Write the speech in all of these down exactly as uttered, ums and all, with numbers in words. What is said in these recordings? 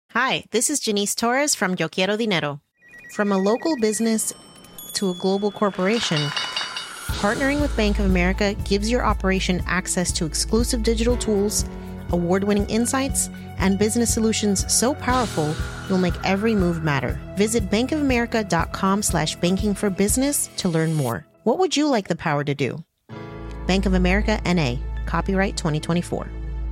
Hi, this is Janice Torres from Yo Quiero Dinero. From a local business to a global corporation, partnering with Bank of America gives your operation access to exclusive digital tools, award-winning insights, and business solutions so powerful you'll make every move matter. Visit bankofamerica.com slash banking for business to learn more. What would you like the power to do? Bank of America, N A. Copyright twenty twenty-four.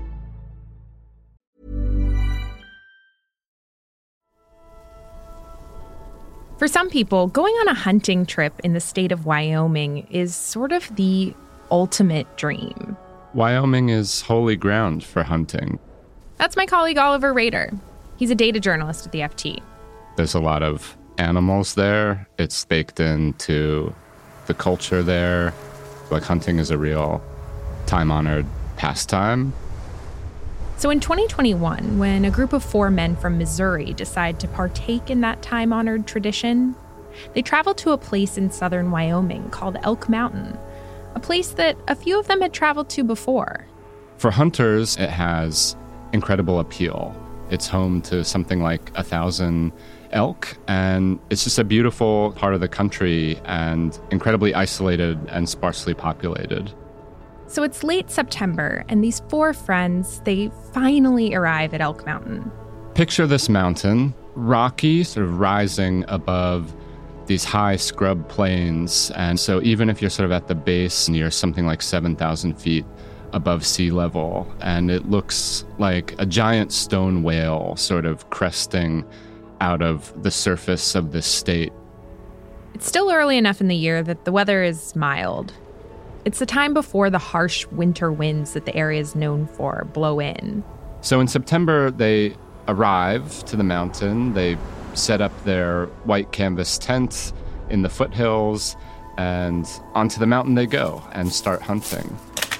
For some people, going on a hunting trip in the state of Wyoming is sort of the ultimate dream. Wyoming is holy ground for hunting. That's my colleague Oliver Rader. He's a data journalist at the F T. There's a lot of animals there. It's baked into the culture there. Like, hunting is a real time-honored pastime. So in twenty twenty-one, when a group of four men from Missouri decide to partake in that time-honored tradition, they travel to a place in southern Wyoming called Elk Mountain, a place that a few of them had traveled to before. For hunters, it has incredible appeal. It's home to something like a thousand elk, and it's just a beautiful part of the country and incredibly isolated and sparsely populated. So it's late September, and these four friends, they finally arrive at Elk Mountain. Picture this mountain, rocky, sort of rising above these high scrub plains. And so even if you're sort of at the base near something like seven thousand feet above sea level, and it looks like a giant stone whale sort of cresting out of the surface of this state. It's still early enough in the year that the weather is mild. It's the time before the harsh winter winds that the area is known for blow in. So in September, they arrive to the mountain. They set up their white canvas tent in the foothills, and onto the mountain they go and start hunting.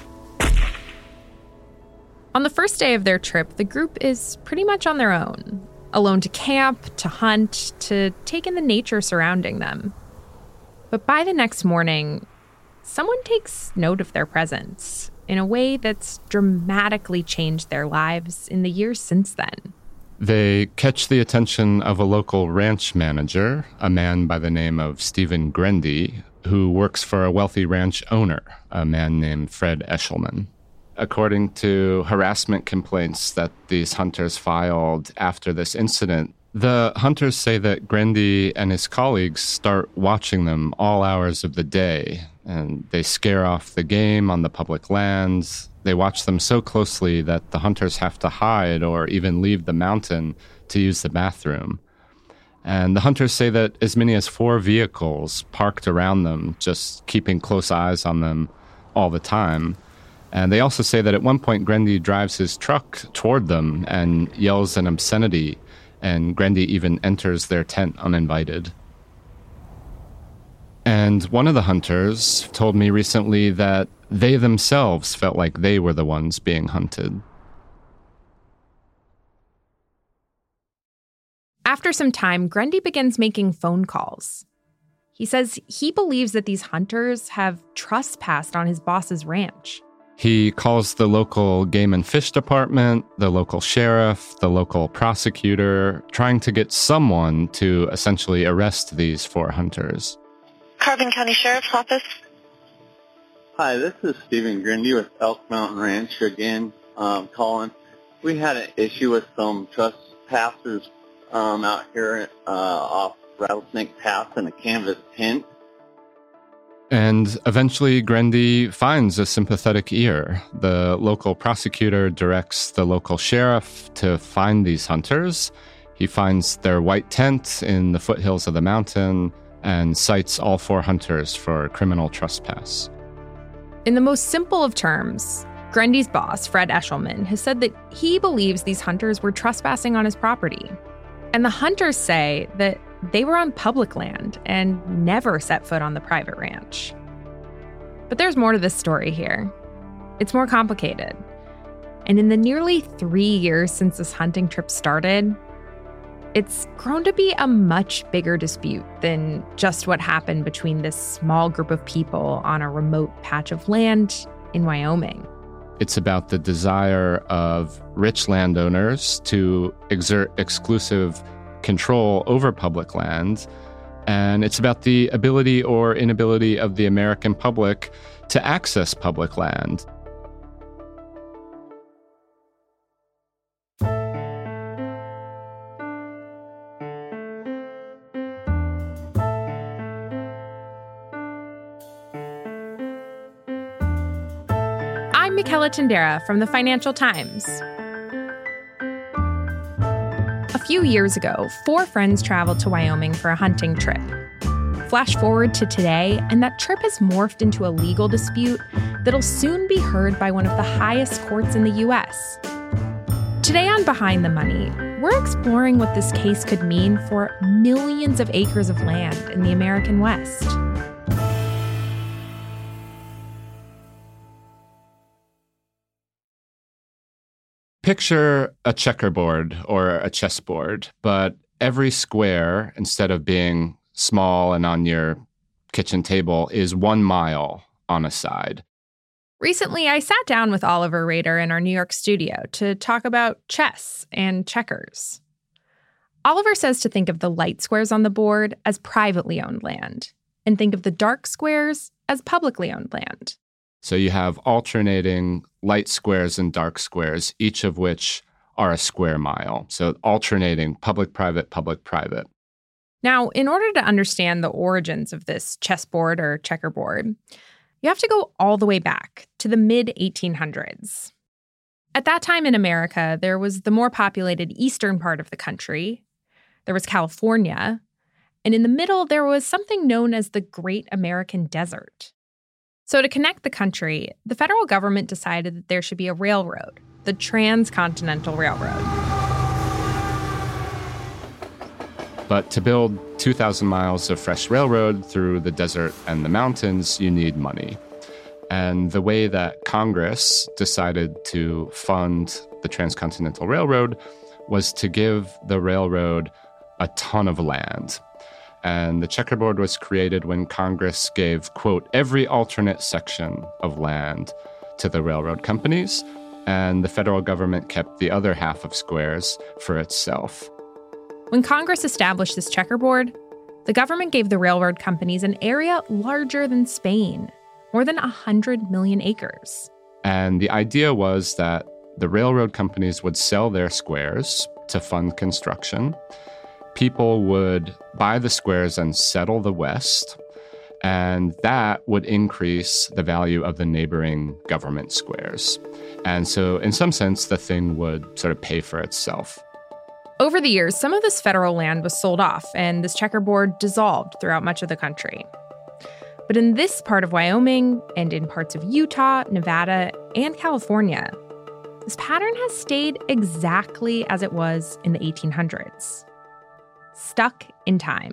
On the first day of their trip, the group is pretty much on their own, alone to camp, to hunt, to take in the nature surrounding them. But by the next morning, someone takes note of their presence in a way that's dramatically changed their lives in the years since then. They catch the attention of a local ranch manager, a man by the name of Stephen Grendy, who works for a wealthy ranch owner, a man named Fred Eshelman. According to harassment complaints that these hunters filed after this incident, the hunters say that Grendy and his colleagues start watching them all hours of the day, and they scare off the game on the public lands. They watch them so closely that the hunters have to hide or even leave the mountain to use the bathroom. And the hunters say that as many as four vehicles parked around them, just keeping close eyes on them all the time. And they also say that at one point, Grendy drives his truck toward them and yells an obscenity, and Grendy even enters their tent uninvited. And one of the hunters told me recently that they themselves felt like they were the ones being hunted. After some time, Grendy begins making phone calls. He says he believes that these hunters have trespassed on his boss's ranch. He calls the local game and fish department, the local sheriff, the local prosecutor, trying to get someone to essentially arrest these four hunters. Carbon County Sheriff's Office. Hi, this is Stephen Grendy with Elk Mountain Ranch again, um, calling. We had an issue with some trespassers um, out here uh, off Rattlesnake Pass in a canvas tent. And eventually, Grendy finds a sympathetic ear. The local prosecutor directs the local sheriff to find these hunters. He finds their white tent in the foothills of the mountain and cites all four hunters for criminal trespass. In the most simple of terms, Grendy's boss, Fred Eshelman, has said that he believes these hunters were trespassing on his property. And the hunters say that they were on public land and never set foot on the private ranch. But there's more to this story here. It's more complicated. And in the nearly three years since this hunting trip started, it's grown to be a much bigger dispute than just what happened between this small group of people on a remote patch of land in Wyoming. It's about the desire of rich landowners to exert exclusive control over public land. And it's about the ability or inability of the American public to access public land. I'm Michaela Tindera from the Financial Times. A few years ago, four friends traveled to Wyoming for a hunting trip. Flash forward to today, and that trip has morphed into a legal dispute that'll soon be heard by one of the highest courts in the U S. Today on Behind the Money, we're exploring what this case could mean for millions of acres of land in the American West. Picture a checkerboard or a chessboard, but every square, instead of being small and on your kitchen table, is one mile on a side. Recently, I sat down with Oliver Rader in our New York studio to talk about chess and checkers. Oliver says to think of the light squares on the board as privately owned land and think of the dark squares as publicly owned land. So you have alternating light squares and dark squares, each of which are a square mile. So alternating public-private, public-private. Now, in order to understand the origins of this chessboard or checkerboard, you have to go all the way back to the mid eighteen hundreds. At that time in America, there was the more populated eastern part of the country. There was California. And in the middle, there was something known as the Great American Desert. So to connect the country, the federal government decided that there should be a railroad, the Transcontinental Railroad. But to build two thousand miles of fresh railroad through the desert and the mountains, you need money. And the way that Congress decided to fund the Transcontinental Railroad was to give the railroad a ton of land. And the checkerboard was created when Congress gave, quote, every alternate section of land to the railroad companies, and the federal government kept the other half of squares for itself. When Congress established this checkerboard, the government gave the railroad companies an area larger than Spain, more than one hundred million acres. And the idea was that the railroad companies would sell their squares to fund construction. People would buy the squares and settle the West, and that would increase the value of the neighboring government squares. And so, in some sense, the thing would sort of pay for itself. Over the years, some of this federal land was sold off, and this checkerboard dissolved throughout much of the country. But in this part of Wyoming, and in parts of Utah, Nevada, and California, this pattern has stayed exactly as it was in the eighteen hundreds. Stuck in time.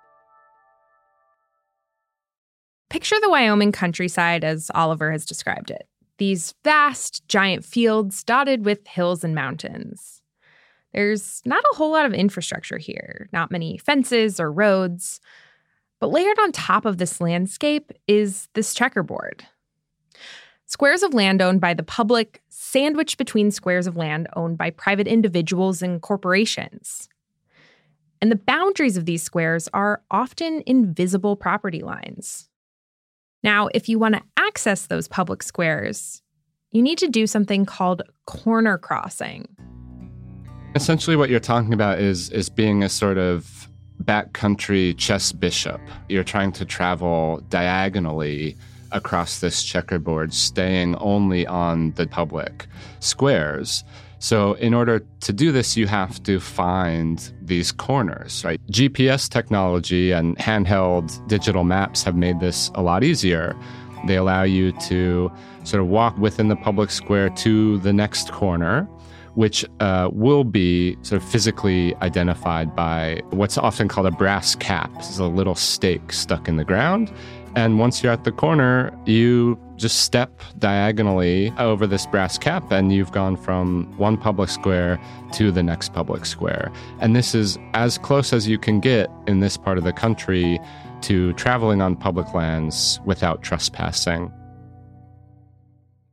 Picture the Wyoming countryside as Oliver has described it. These vast, giant fields dotted with hills and mountains. There's not a whole lot of infrastructure here, not many fences or roads. But layered on top of this landscape is this checkerboard. Squares of land owned by the public, sandwiched between squares of land owned by private individuals and corporations. And the boundaries of these squares are often invisible property lines. Now, if you want to access those public squares, you need to do something called corner crossing. Essentially what you're talking about is, is being a sort of backcountry chess bishop. You're trying to travel diagonally across this checkerboard, staying only on the public squares. So in order to do this, you have to find these corners, right? G P S technology and handheld digital maps have made this a lot easier. They allow you to sort of walk within the public square to the next corner, which uh, will be sort of physically identified by what's often called a brass cap. This is a little stake stuck in the ground. And once you're at the corner, you just step diagonally over this brass cap and you've gone from one public square to the next public square. And this is as close as you can get in this part of the country to traveling on public lands without trespassing.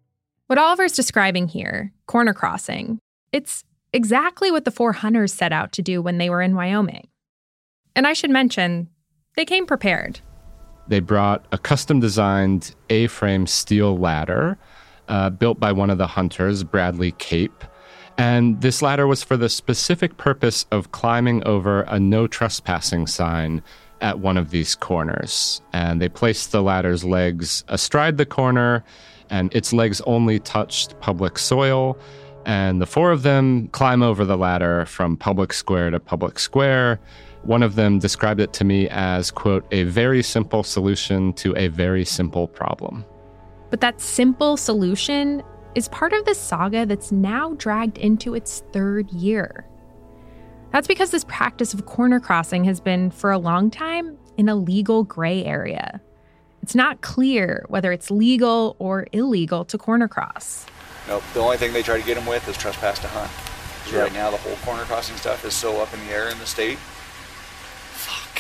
What Oliver's describing here, corner crossing, it's exactly what the four hunters set out to do when they were in Wyoming. And I should mention, they came prepared. They brought a custom-designed A-frame steel ladder uh, built by one of the hunters, Bradley Cape. And this ladder was for the specific purpose of climbing over a no trespassing sign at one of these corners. And they placed the ladder's legs astride the corner, and its legs only touched public soil. And the four of them climb over the ladder from public square to public square. One of them described it to me as, quote, a very simple solution to a very simple problem. But that simple solution is part of this saga that's now dragged into its third year. That's because this practice of corner crossing has been, for a long time, in a legal gray area. It's not clear whether it's legal or illegal to corner cross. Nope. The only thing they try to get them with is trespass to hunt. Because Yep. right now the whole corner crossing stuff is so up in the air in the state. Fuck.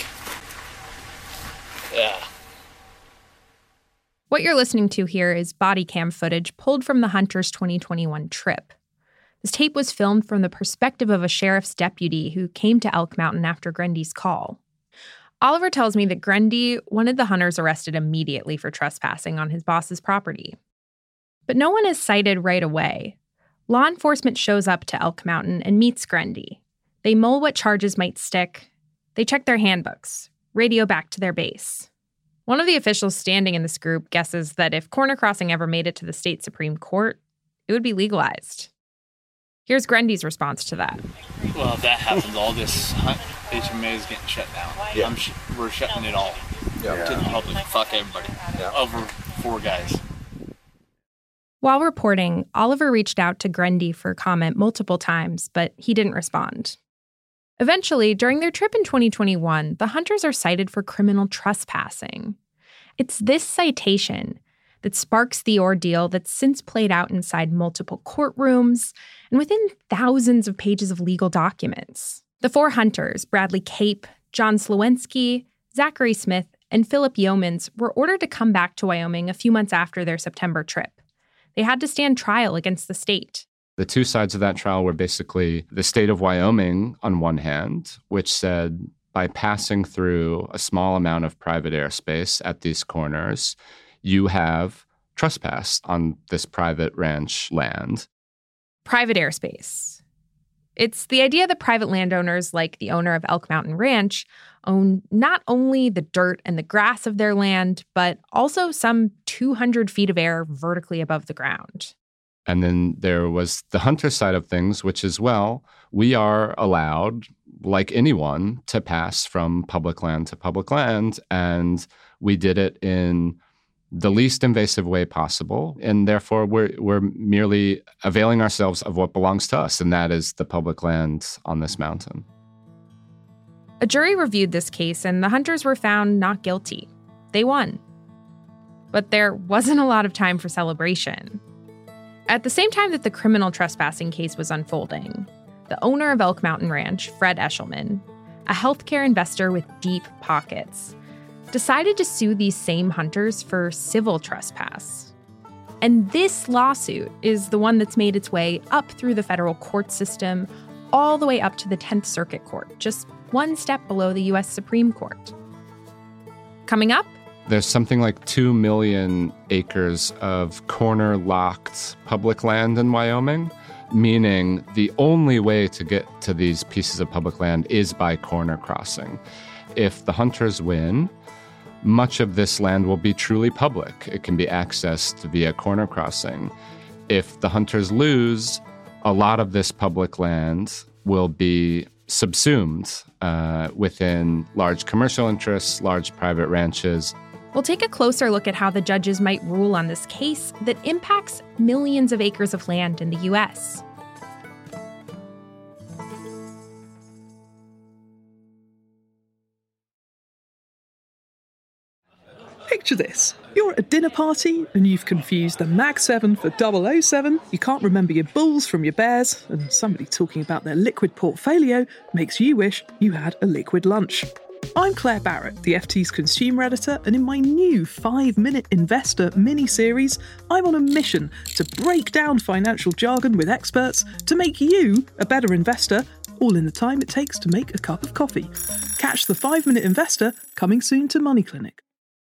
Yeah. What you're listening to here is body cam footage pulled from the Hunters twenty twenty-one trip. This tape was filmed from the perspective of a sheriff's deputy who came to Elk Mountain after Grundy's call. Oliver tells me that Grundy wanted the hunters arrested immediately for trespassing on his boss's property. But no one is cited right away. Law enforcement shows up to Elk Mountain and meets Grundy. They mull what charges might stick. They check their handbooks, radio back to their base. One of the officials standing in this group guesses that if corner crossing ever made it to the state Supreme Court, it would be legalized. Here's Grundy's response to that. Well, if that happens, all this hunt H M A is getting shut down. Yeah. I'm sh- we're shutting it all Yeah. to the public. Fuck everybody. Yeah. Over four guys. While reporting, Oliver reached out to Grundy for comment multiple times, but he didn't respond. Eventually, during their trip in twenty twenty-one, the hunters are cited for criminal trespassing. It's this citation that sparks the ordeal that's since played out inside multiple courtrooms and within thousands of pages of legal documents. The four hunters, Bradley Cape, John Slowensky, Zachary Smith, and Philip Yeomans, were ordered to come back to Wyoming a few months after their September trip. They had to stand trial against the state. The two sides of that trial were basically the state of Wyoming on one hand, which said by passing through a small amount of private airspace at these corners, you have trespassed on this private ranch land. Private airspace. It's the idea that private landowners, like the owner of Elk Mountain Ranch, own not only the dirt and the grass of their land, but also some two hundred feet of air vertically above the ground. And then there was the hunter side of things, which is, well, we are allowed, like anyone, to pass from public land to public land. And we did it in the least invasive way possible. And therefore, we're, we're merely availing ourselves of what belongs to us, and that is the public land on this mountain. A jury reviewed this case, and the hunters were found not guilty. They won. But there wasn't a lot of time for celebration. At the same time that the criminal trespassing case was unfolding, the owner of Elk Mountain Ranch, Fred Eshelman, a healthcare investor with deep pockets, decided to sue these same hunters for civil trespass. And this lawsuit is the one that's made its way up through the federal court system, all the way up to the tenth Circuit Court, just one step below the U S Supreme Court. Coming up, there's something like two million acres of corner-locked public land in Wyoming, meaning the only way to get to these pieces of public land is by corner crossing. If the hunters win, much of this land will be truly public. It can be accessed via corner crossing. If the hunters lose, a lot of this public land will be subsumed uh, within large commercial interests, large private ranches. We'll take a closer look at how the judges might rule on this case that impacts millions of acres of land in the U S. Picture this. You're at a dinner party and you've confused the Mag seven for double oh seven, you can't remember your Bulls from your Bears, and somebody talking about their liquid portfolio makes you wish you had a liquid lunch. I'm Claire Barrett, the F T's consumer editor, and in my new five-minute investor mini-series, I'm on a mission to break down financial jargon with experts to make you a better investor, all in the time it takes to make a cup of coffee. Catch the five-minute investor coming soon to Money Clinic.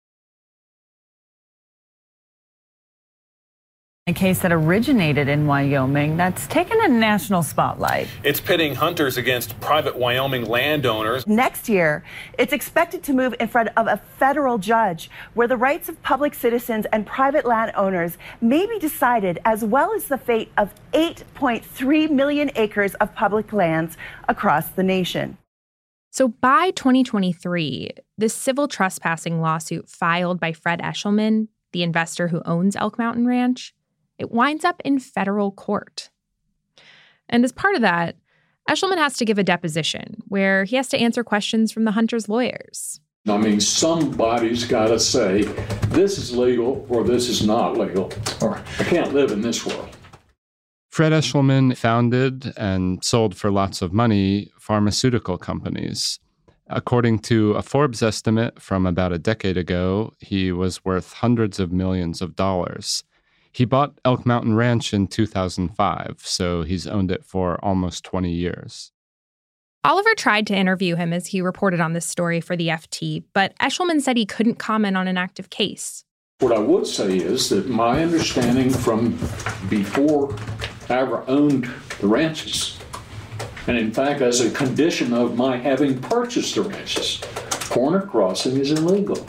A case that originated in Wyoming that's taken a national spotlight. It's pitting hunters against private Wyoming landowners. Next year, it's expected to move in front of a federal judge where the rights of public citizens and private landowners may be decided, as well as the fate of eight point three million acres of public lands across the nation. So by twenty twenty-three, this civil trespassing lawsuit filed by Fred Eshelman, the investor who owns Elk Mountain Ranch, it winds up in federal court. And as part of that, Eshelman has to give a deposition where he has to answer questions from the hunters' lawyers. I mean, somebody's got to say, this is legal or this is not legal, or I can't live in this world. Fred Eshelman founded and sold for lots of money pharmaceutical companies. According to a Forbes estimate from about a decade ago, he was worth hundreds of millions of dollars. He bought Elk Mountain Ranch in two thousand five, so he's owned it for almost twenty years. Oliver tried to interview him as he reported on this story for the F T, but Eshelman said he couldn't comment on an active case. What I would say is that my understanding from before I ever owned the ranches, and in fact, as a condition of my having purchased the ranches, corner crossing is illegal.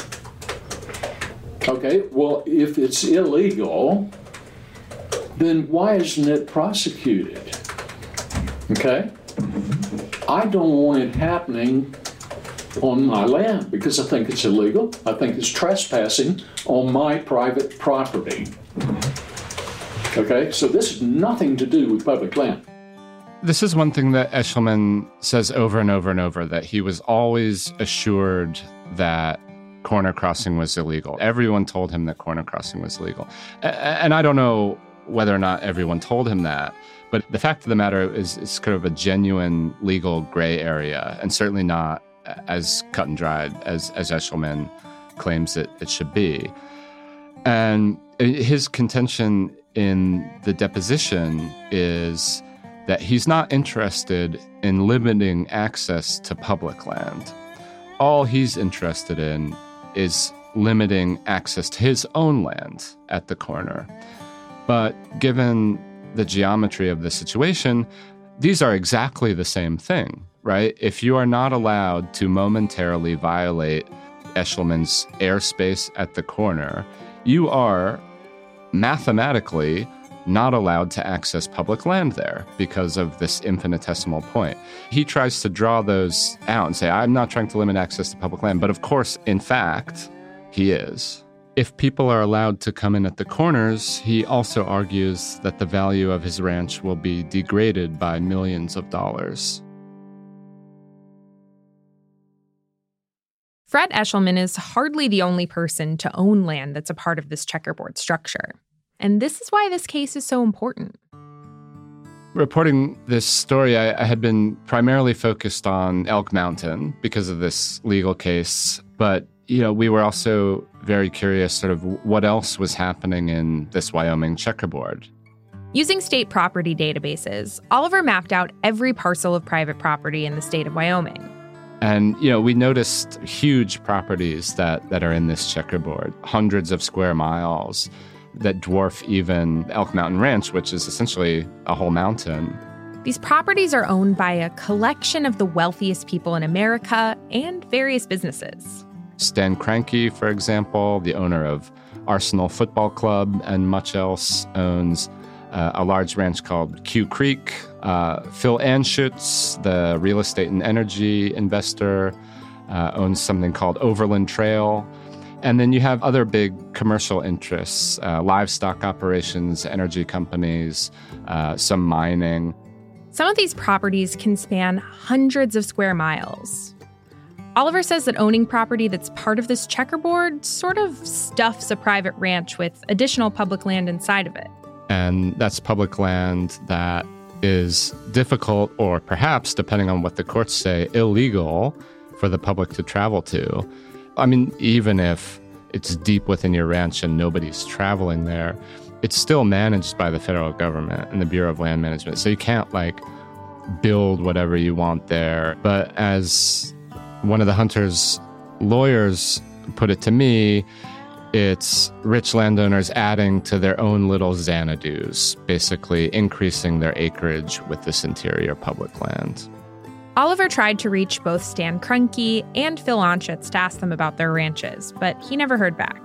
Okay, well, if it's illegal, then why isn't it prosecuted? Okay? I don't want it happening on my land because I think it's illegal. I think it's trespassing on my private property. Okay, so this has nothing to do with public land. This is one thing that Eshelman says over and over and over, that he was always assured that corner crossing was illegal. Everyone told him that corner crossing was illegal. And I don't know whether or not everyone told him that, but the fact of the matter is it's kind of a genuine legal gray area, and certainly not as cut and dried as, as Eshelman claims it, it should be. And his contention in the deposition is that he's not interested in limiting access to public land. All he's interested in is limiting access to his own land at the corner. But given the geometry of the situation, these are exactly the same thing, right? If you are not allowed to momentarily violate Eshelman's airspace at the corner, you are mathematically not allowed to access public land there because of this infinitesimal point. He tries to draw those out and say, I'm not trying to limit access to public land. But of course, in fact, he is. If people are allowed to come in at the corners, he also argues that the value of his ranch will be degraded by millions of dollars. Fred Eshelman is hardly the only person to own land that's a part of this checkerboard structure. And this is why this case is so important. Reporting this story, I, I had been primarily focused on Elk Mountain because of this legal case. But, you know, we were also very curious sort of what else was happening in this Wyoming checkerboard. Using state property databases, Oliver mapped out every parcel of private property in the state of Wyoming. And, you know, we noticed huge properties that, that are in this checkerboard, hundreds of square miles, that dwarf even Elk Mountain Ranch, which is essentially a whole mountain. These properties are owned by a collection of the wealthiest people in America and various businesses. Stan Kroenke, for example, the owner of Arsenal Football Club and much else, owns uh, a large ranch called Q Creek. Uh, Phil Anschutz, the real estate and energy investor, uh, owns something called Overland Trail. And then you have other big commercial interests, uh, livestock operations, energy companies, uh, some mining. Some of these properties can span hundreds of square miles. Oliver says that owning property that's part of this checkerboard sort of stuffs a private ranch with additional public land inside of it. And that's public land that is difficult, or perhaps, depending on what the courts say, illegal for the public to travel to. I mean, even if it's deep within your ranch and nobody's traveling there, it's still managed by the federal government and the Bureau of Land Management. So you can't like build whatever you want there. But as one of the hunters' lawyers put it to me, it's rich landowners adding to their own little Xanadu's, basically increasing their acreage with this interior public land. Oliver tried to reach both Stan Kroenke and Phil Anschutz to ask them about their ranches, but he never heard back.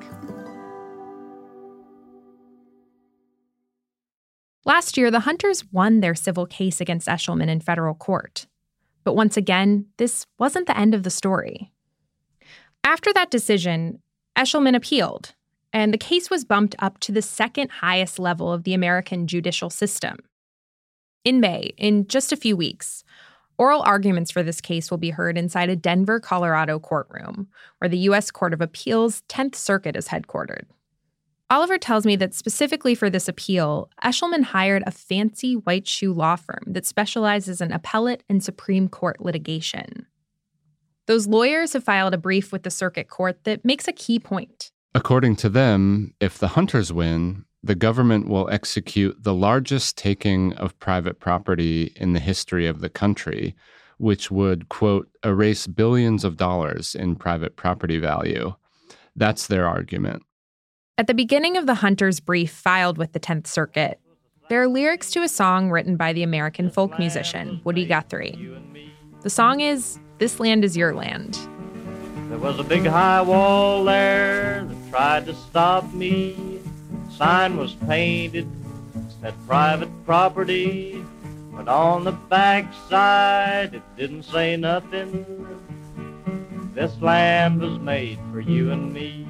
Last year, the hunters won their civil case against Eshelman in federal court. But once again, this wasn't the end of the story. After that decision, Eshelman appealed, and the case was bumped up to the second highest level of the American judicial system. In May, in just a few weeks, oral arguments for this case will be heard inside a Denver, Colorado courtroom, where the U S Court of Appeals' tenth Circuit is headquartered. Oliver tells me that specifically for this appeal, Eshelman hired a fancy white shoe law firm that specializes in appellate and Supreme Court litigation. Those lawyers have filed a brief with the circuit court that makes a key point. According to them, if the hunters win, the government will execute the largest taking of private property in the history of the country, which would, quote, erase billions of dollars in private property value. That's their argument. At the beginning of the hunters' brief filed with the tenth Circuit, there are lyrics to a song written by the American folk musician Woody Guthrie. The song is "This Land Is Your Land." There was a big high wall there that tried to stop me. Sign was painted, said private property, but on the back side it didn't say nothing. This land was made for you and me.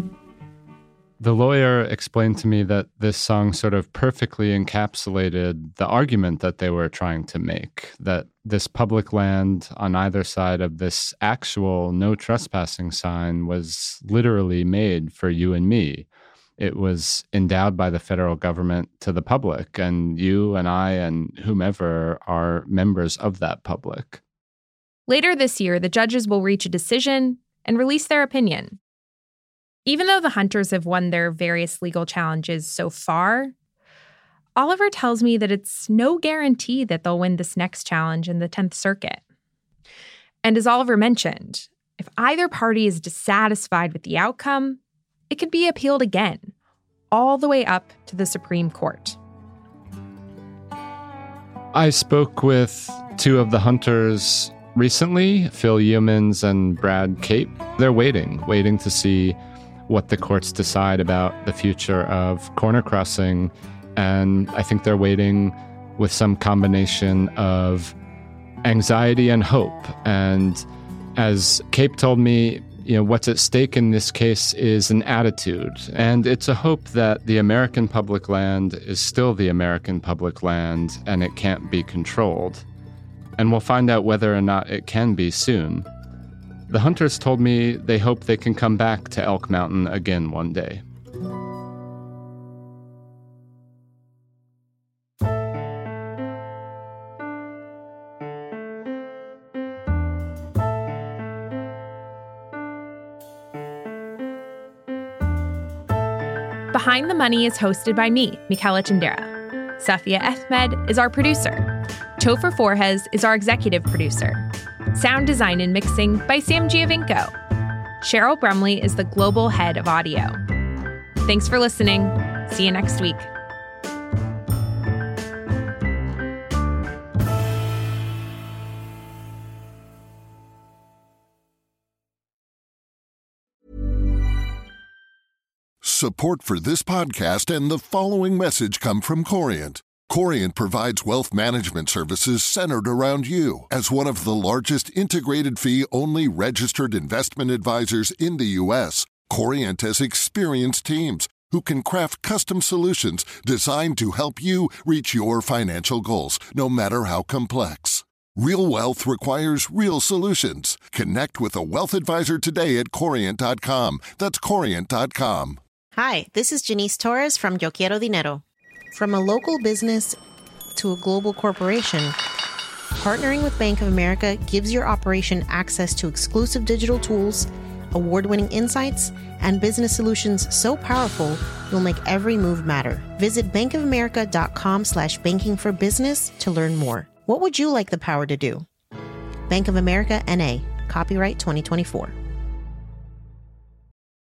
The lawyer explained to me that this song sort of perfectly encapsulated the argument that they were trying to make, that this public land on either side of this actual no trespassing sign was literally made for you and me. It was endowed by the federal government to the public, and you and I and whomever are members of that public. Later this year, the judges will reach a decision and release their opinion. Even though the hunters have won their various legal challenges so far, Oliver tells me that it's no guarantee that they'll win this next challenge in the tenth Circuit. And as Oliver mentioned, if either party is dissatisfied with the outcome, it could be appealed again, all the way up to the Supreme Court. I spoke with two of the hunters recently, Phil Yeomans and Brad Cape. They're waiting, waiting to see what the courts decide about the future of corner crossing. And I think they're waiting with some combination of anxiety and hope. And as Cape told me, you know, what's at stake in this case is an attitude. And it's a hope that the American public land is still the American public land and it can't be controlled. And we'll find out whether or not it can be soon. The hunters told me they hope they can come back to Elk Mountain again one day. Behind the Money is hosted by me, Michaela Chindera. Safia Ahmed is our producer. Topher Forhes is our executive producer. Sound design and mixing by Sam Giovinco. Cheryl Brumley is the global head of audio. Thanks for listening. See you next week. Support for this podcast and the following message come from Corient. Corient provides wealth management services centered around you. As one of the largest integrated fee-only registered investment advisors in the U S, Corient has experienced teams who can craft custom solutions designed to help you reach your financial goals, no matter how complex. Real wealth requires real solutions. Connect with a wealth advisor today at Corient dot com. That's Corient dot com. Hi, this is Janice Torres from Yo Quiero Dinero. From a local business to a global corporation, Partnering with Bank of America gives your operation access to exclusive digital tools, award-winning insights, and business solutions so powerful you'll make every move matter. Visit bankofamerica.com slash banking for business to learn more. What would you like the power to do? Bank of America, N A. Copyright twenty twenty-four.